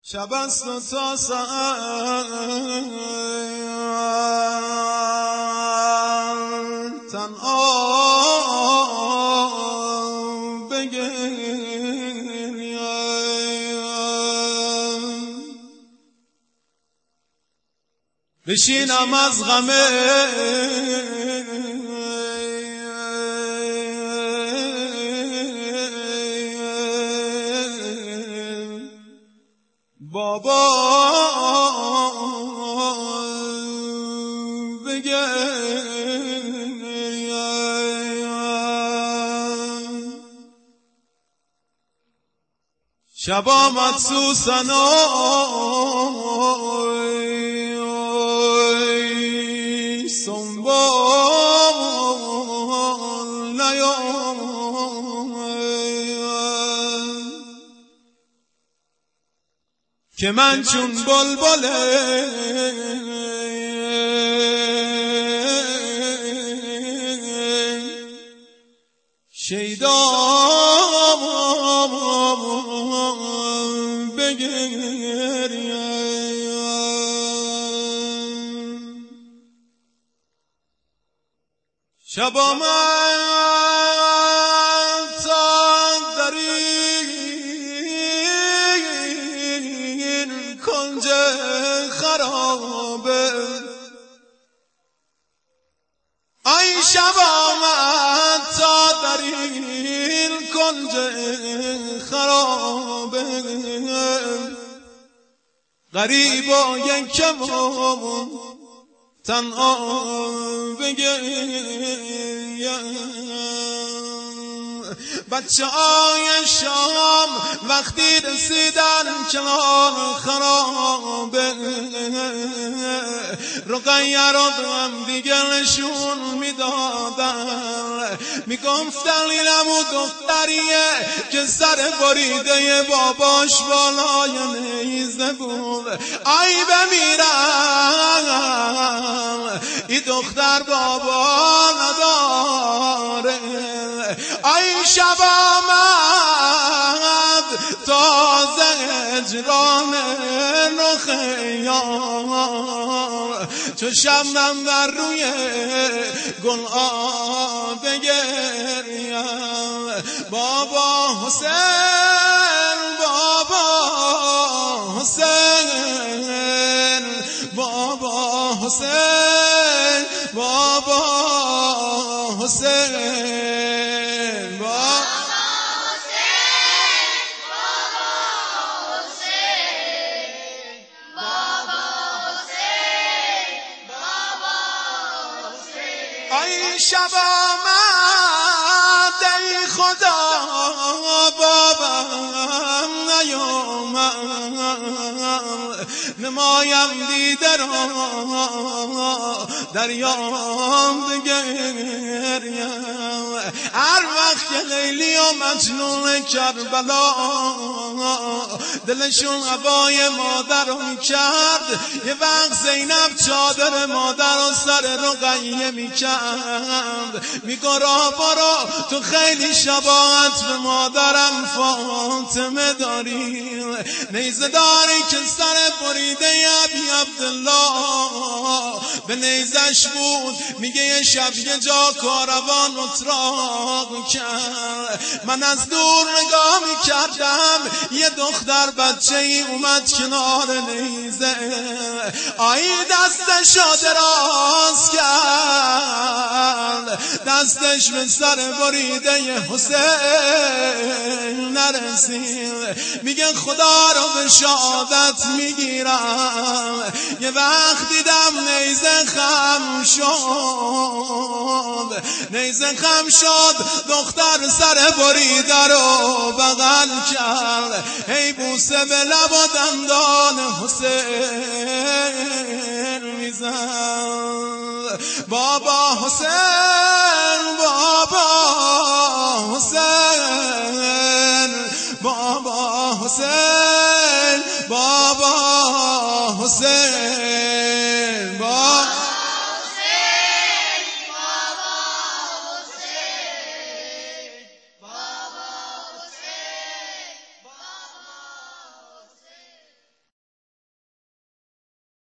شب است و تا سحر تنها بگریم، بشینم از غم بابا بگریم. شب آمد سوسن سنبال نیامد که من چون بلبل شیدا بگریم. شب آمد تا در این کنج خرابه، ای شب آمد تا در این کنج خرابه، غریب و یکم و تنها بگریم. بچه های شام وقتی رسیدن کنار خرابه، رقیه را به هم دیگه نشون میدادن، میگفتن اینم و دختریه که سر بریده باباش بالای نیزه بود. ای بمیرم این دختر بابا نداره. ای شب آمد تازه اجران نخیار، چو شبنم در روی گل بگریم. بابا حسین، بابا حسین، بابا حسین، بابا حسین، بابا ای شب آمد ای خدا بابم نیامد، نمایم دیده را دریام بگریم. هر وقت که لیلی و مجنون کربلا دلشون هوای مادر رو میکرد، یه وقت زینب چادر مادر رو سر رقیه میکرد، میگو برو تو خیلی شباهت به مادرم فاطمه داری، نیزه داری که سر بریده ابی عبدالله به نیزش بود. میگه یه شب یه جا کاروان اتراق کرد، من از دور نگاه میکردم یه دختر بچه ای اومد کنار نیزه، آی دستشو دراز کرد، دستش به سر بریده حسین نرسید. میگه خدا رو به شهادت میگیرم یه وقت دیدم نیزه خم شد، نیزه خم شد، دختر سر بریده رو بغل کرد، هی بوسه به لب و دندان حسین میزد. بابا حسین، بابا حسین، بابا حسین، بابا حسین.